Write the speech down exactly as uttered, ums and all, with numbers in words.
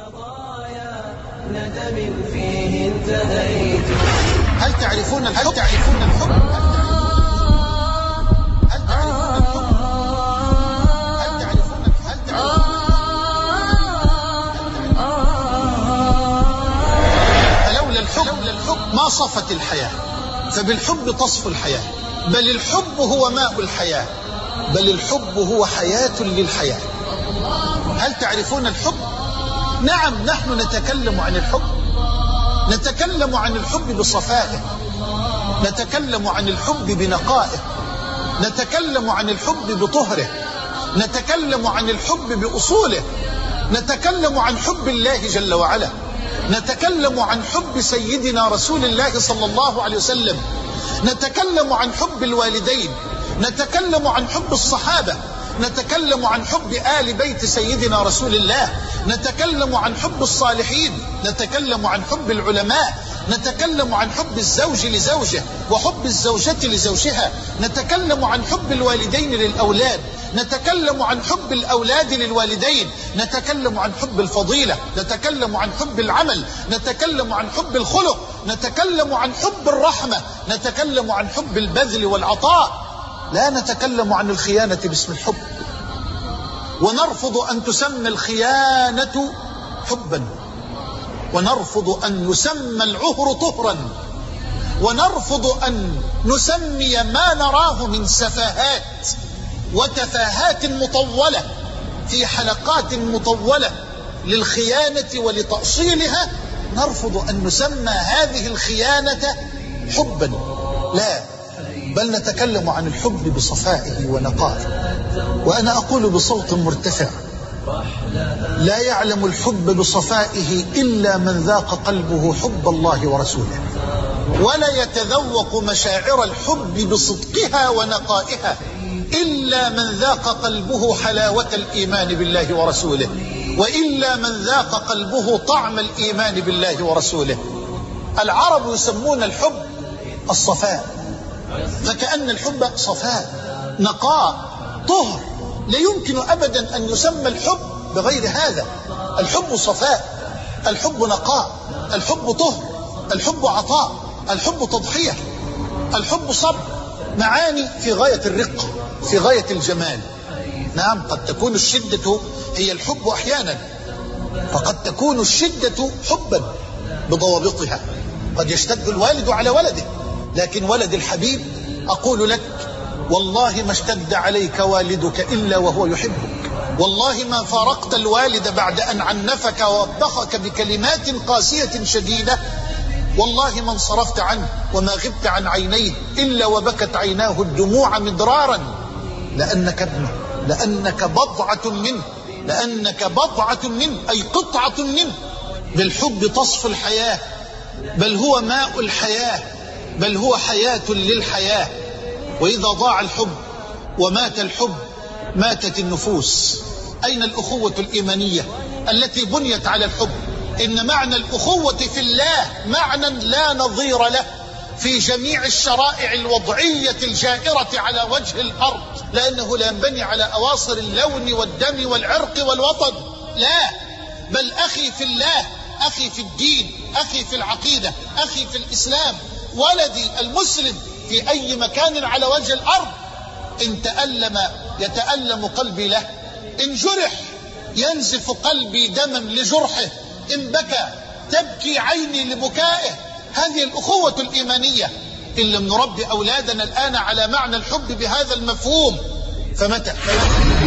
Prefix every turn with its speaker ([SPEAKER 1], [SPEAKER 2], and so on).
[SPEAKER 1] خطايا ندم فيه انتهيت.
[SPEAKER 2] هل تعرفون الحب؟ هل تعرفون الحب؟ هل تعرفون الحب؟ هل تعرفون هل تعرفون فلولا الحب الحب ما صفت الحياة، فبالحب تصفو الحياة، بل الحب هو ماء الحياة، بل الحب هو حياة للحياة. هل تعرفون الحب؟ نعم، نحن نتكلم عن الحب، نتكلم عن الحب بصفائه، نتكلم عن الحب بنقائه، نتكلم عن الحب بطهره، نتكلم عن الحب بأصوله، نتكلم عن حب الله جل وعلا، نتكلم عن حب سيدنا رسول الله صلى الله عليه وسلم، نتكلم عن حب الوالدين، نتكلم عن حب الصحابة، نتكلم عن حب آل بيت سيدنا رسول الله، نتكلم عن حب الصالحين، نتكلم عن حب العلماء، نتكلم عن حب الزوج لزوجه وحب الزوجة لزوجها، نتكلم عن حب الوالدين للأولاد، نتكلم عن حب الأولاد للوالدين، نتكلم عن حب الفضيلة، نتكلم عن حب العمل، نتكلم عن حب الخلق، نتكلم عن حب الرحمة، نتكلم عن حب البذل والعطاء. لا نتكلم عن الخيانة باسم الحب، ونرفض أن تسمى الخيانة حبا، ونرفض أن يسمى العهر طهرا، ونرفض أن نسمي ما نراه من سفاهات وتفاهات مطولة في حلقات مطولة للخيانة ولتأصيلها، نرفض أن نسمى هذه الخيانة حبا. لا، بل نتكلم عن الحب بصفائه ونقائه. وأنا أقول بصوت مرتفع: لا يعلم الحب بصفائه إلا من ذاق قلبه حب الله ورسوله، ولا يتذوق مشاعر الحب بصدقها ونقائها إلا من ذاق قلبه حلاوة الإيمان بالله ورسوله، وإلا من ذاق قلبه طعم الإيمان بالله ورسوله. العرب يسمون الحب الصفاء، فكأن الحب صفاء، نقاء، طهر. لا يمكن أبدا أن يسمى الحب بغير هذا. الحب صفاء، الحب نقاء، الحب طهر، الحب عطاء، الحب تضحية، الحب صبر، معاني في غاية الرقة، في غاية الجمال. نعم، قد تكون الشدة هي الحب أحيانا، فقد تكون الشدة حبا بضوابطها. قد يشتد الوالد على ولده، لكن ولد الحبيب أقول لك والله ما اشتد عليك والدك إلا وهو يحبك، والله ما فارقت الوالد بعد أن عنفك ووبخك بكلمات قاسية شديدة، والله ما انصرفت عنه وما غبت عن عينيه إلا وبكت عيناه الدموع مدرارا، لأنك ابنه، لأنك بضعة منه، لأنك بضعة منه أي قطعة منه. بالحب تصفو الحياة، بل هو ماء الحياة، بل هو حياة للحياة. وإذا ضاع الحب ومات الحب ماتت النفوس. أين الأخوة الإيمانية التي بنيت على الحب؟ إن معنى الأخوة في الله معنى لا نظير له في جميع الشرائع الوضعية الجائرة على وجه الأرض، لأنه لا ينبني على أواصر اللون والدم والعرق والوطن، لا، بل أخي في الله، أخي في الدين، أخي في العقيدة، أخي في الإسلام، ولدي المسلم في أي مكان على وجه الأرض. إن تألم يتألم قلبي له، إن جرح ينزف قلبي دما لجرحه، إن بكى تبكي عيني لبكائه. هذه الأخوة الإيمانية. إن لم نربي أولادنا الآن على معنى الحب بهذا المفهوم فمتى؟